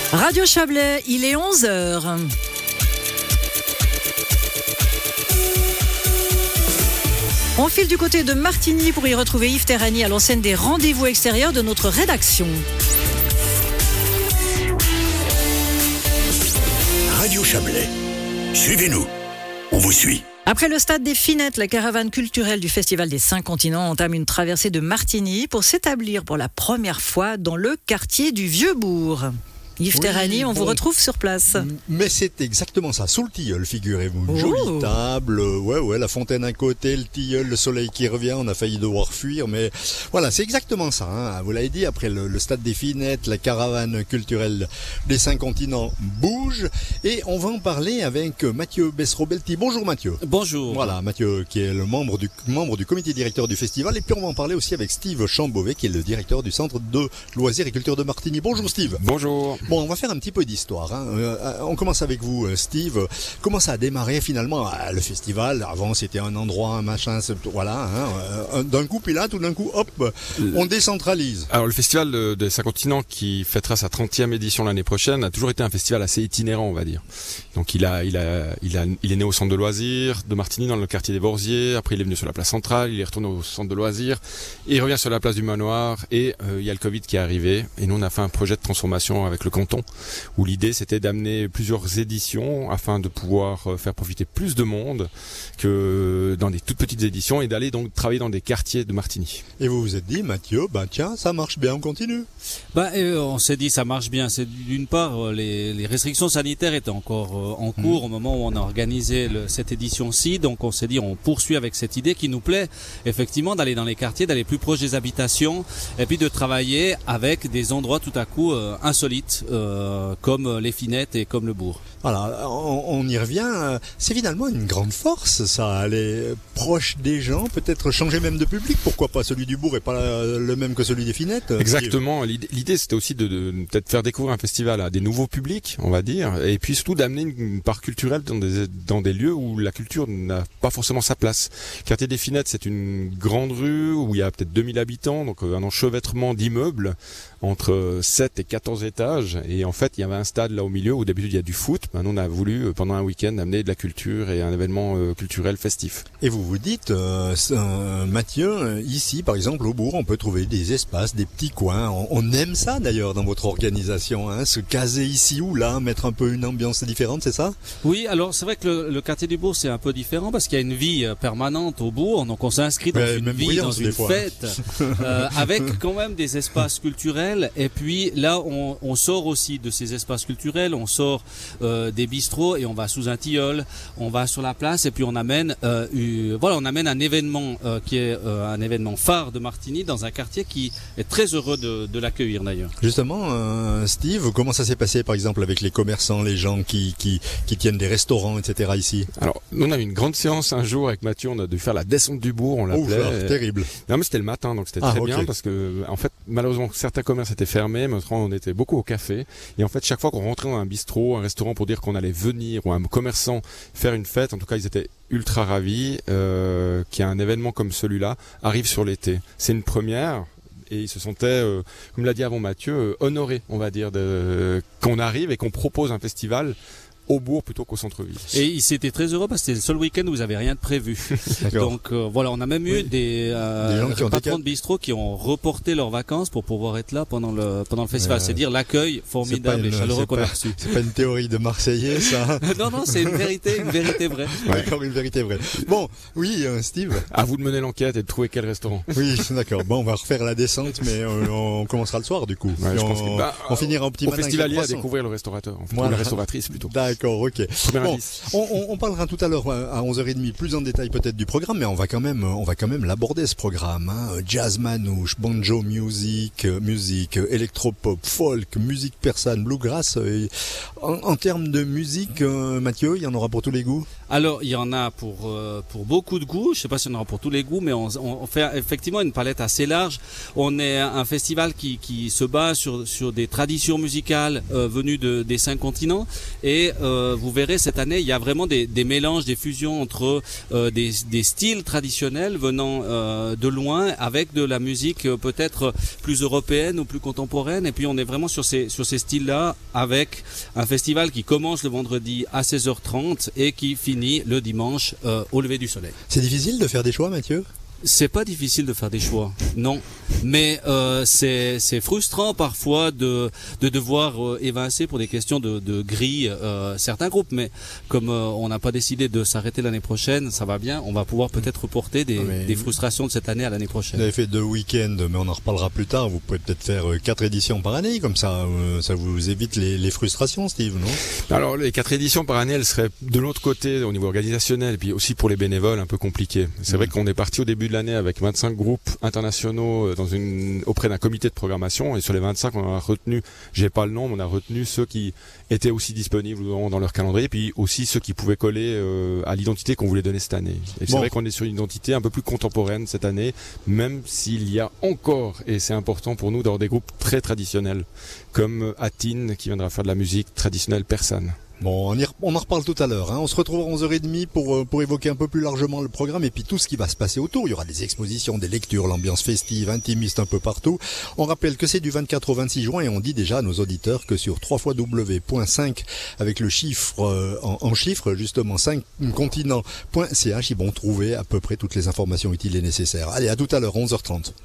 Radio Chablais, il est 11h. On file du côté de Martigny pour y retrouver Yves Terrani à l'enseigne des rendez-vous extérieurs de notre rédaction. Radio Chablais, suivez-nous, on vous suit. Après le stade des Finettes, la caravane culturelle du Festival des 5 continents entame une traversée de Martigny pour s'établir pour la première fois dans le quartier du Vieux-Bourg. Yves Terrani, on vous retrouve sur place. Mais c'est exactement ça, sous le tilleul, figurez-vous. Une jolie table, la fontaine à côté, le tilleul, le soleil qui revient, on a failli devoir fuir, mais voilà, c'est exactement ça. Hein. Vous l'avez dit, après le stade des Finettes, la caravane culturelle des 5 continents bouge, et on va en parler avec Mathieu Besserobelti. Bonjour Mathieu. Bonjour. Voilà, Mathieu qui est le membre du comité directeur du festival, et puis on va en parler aussi avec Steve Chambovet, qui est le directeur du centre de loisirs et culture de Martigny. Bonjour Steve. Bonjour. Bon, on va faire un petit peu d'histoire. Hein. On commence avec vous, Steve. Comment ça a démarré finalement le festival? Avant, c'était un endroit, un machin, voilà. Hein. D'un coup, puis là, tout d'un coup, hop, on décentralise. Alors, le festival des 5 continents, qui fêtera sa 30e édition l'année prochaine, a toujours été un festival assez itinérant, on va dire. Donc, il est né au centre de loisirs de Martigny, dans le quartier des Borziers. Après, il est venu sur la place centrale. Il est retourné au centre de loisirs. Et il revient sur la place du Manoir. Et il y a le Covid qui est arrivé. Et nous, on a fait un projet de transformation avec le canton, où l'idée c'était d'amener plusieurs éditions afin de pouvoir faire profiter plus de monde que dans des toutes petites éditions, et d'aller donc travailler dans des quartiers de Martigny. Et vous vous êtes dit, Mathieu, tiens, ça marche bien, on continue. On s'est dit ça marche bien. C'est d'une part les restrictions sanitaires étaient encore en cours au moment où on a organisé cette édition-ci, donc on s'est dit on poursuit avec cette idée qui nous plaît effectivement, d'aller dans les quartiers, d'aller plus proche des habitations, et puis de travailler avec des endroits tout à coup insolites, comme les Finettes et comme le Bourg. Voilà, on y revient. C'est finalement une grande force, ça, aller proche des gens, peut-être changer même de public. Pourquoi pas celui du Bourg et pas le même que celui des Finettes? Exactement. L'idée c'était aussi de peut-être faire découvrir un festival à des nouveaux publics, on va dire, et puis surtout d'amener une part culturelle dans des lieux où la culture n'a pas forcément sa place. Le quartier des Finettes, c'est une grande rue où il y a peut-être 2000 habitants, donc un enchevêtrement d'immeubles entre 7 et 14 étages, et en fait il y avait un stade là au milieu où d'habitude il y a du foot. Maintenant on a voulu pendant un week-end amener de la culture et un événement culturel festif. Et vous vous dites, Mathieu, ici par exemple au Bourg on peut trouver des espaces, des petits coins, on aime ça d'ailleurs dans votre organisation, hein, se caser ici ou là, mettre un peu une ambiance différente, c'est ça? Oui, alors c'est vrai que le quartier du Bourg c'est un peu différent parce qu'il y a une vie permanente au Bourg, donc on s'inscrit dans une vie, dans une fête, avec quand même des espaces culturels. Et puis là, on sort aussi de ces espaces culturels, on sort des bistrots et on va sous un tilleul, on va sur la place et puis on amène un événement qui est un événement phare de Martigny dans un quartier qui est très heureux de l'accueillir d'ailleurs. Justement, Steve, comment ça s'est passé par exemple avec les commerçants, les gens qui tiennent des restaurants, etc. ici? Alors, nous on a eu une grande séance un jour avec Mathieu, on a dû faire la descente du Bourg, on l'appelait. Terrible. Non mais c'était le matin, donc c'était très bien parce que en fait malheureusement certains commerces étaient fermés, mais on était beaucoup au café, et en fait chaque fois qu'on rentrait dans un bistrot, un restaurant pour dire qu'on allait venir, ou un commerçant faire une fête, en tout cas ils étaient ultra ravis qu'il y a un événement comme celui-là arrive sur l'été. C'est une première. Et ils se sentaient, comme l'a dit avant Mathieu, honorés, on va dire, qu'on arrive et qu'on propose un festival au Bourg plutôt qu'au centre-ville. Et ils étaient très heureux parce que c'était le seul week-end où vous n'avez rien de prévu. Donc on a même eu des patrons de bistrot qui ont reporté leurs vacances pour pouvoir être là pendant le festival. C'est dire l'accueil formidable et chaleureux qu'on a reçu. C'est pas une théorie de Marseillais, ça? Non, c'est une vérité vraie. D'accord, une vérité vraie. Bon, oui, Steve. À vous de mener l'enquête et de trouver quel restaurant. Oui, d'accord. Bon, on va refaire la descente, mais on commencera le soir du coup. Ouais, on finira au petit au matin. Au festivalier à découvrir le restaurateur, la restauratrice plutôt. D'accord, ok. Bon, on parlera tout à l'heure à 11h30 plus en détail peut-être du programme, mais on va quand même l'aborder ce programme. Hein. Jazz manouche, banjo musique, électropop, folk, musique persane, bluegrass. En termes de musique, Mathieu, il y en aura pour tous les goûts? Alors, il y en a pour beaucoup de goûts. Je sais pas si on en aura pour tous les goûts, mais on fait effectivement une palette assez large. On est un festival qui se base sur des traditions musicales venues des 5 continents. Et vous verrez, cette année, il y a vraiment des mélanges, des fusions entre des styles traditionnels venant de loin, avec de la musique peut-être plus européenne ou plus contemporaine. Et puis, on est vraiment sur ces styles-là, avec un festival qui commence le vendredi à 16h30 et qui finit le dimanche au lever du soleil. C'est difficile de faire des choix, Mathieu ? C'est pas difficile de faire des choix, non. Mais c'est frustrant parfois de devoir évincer pour des questions de grille certains groupes. Mais comme on n'a pas décidé de s'arrêter l'année prochaine, ça va bien. On va pouvoir peut-être reporter des frustrations de cette année à l'année prochaine. Vous avez fait 2 week-ends, mais on en reparlera plus tard. Vous pouvez peut-être faire 4 éditions par année, comme ça vous évite les frustrations, Steve, non ? Alors les 4 éditions par année, elles seraient de l'autre côté au niveau organisationnel, et puis aussi pour les bénévoles un peu compliqué. C'est vrai qu'on est parti au début de l'année avec 25 groupes internationaux auprès d'un comité de programmation, et sur les 25 on a retenu, j'ai pas le nom, mais on a retenu ceux qui étaient aussi disponibles dans leur calendrier, puis aussi ceux qui pouvaient coller à l'identité qu'on voulait donner cette année. Et c'est vrai qu'on est sur une identité un peu plus contemporaine cette année, même s'il y a encore, et c'est important pour nous, d'avoir des groupes très traditionnels, comme Atin qui viendra faire de la musique traditionnelle persane. Bon, on en reparle tout à l'heure. On se retrouve à 11h30 pour évoquer un peu plus largement le programme et puis tout ce qui va se passer autour. Il y aura des expositions, des lectures, l'ambiance festive, intimiste un peu partout. On rappelle que c'est du 24 au 26 juin et on dit déjà à nos auditeurs que sur www.5 avec le chiffre en chiffres, justement 5continents.ch, ils vont trouver à peu près toutes les informations utiles et nécessaires. Allez, à tout à l'heure, 11h30.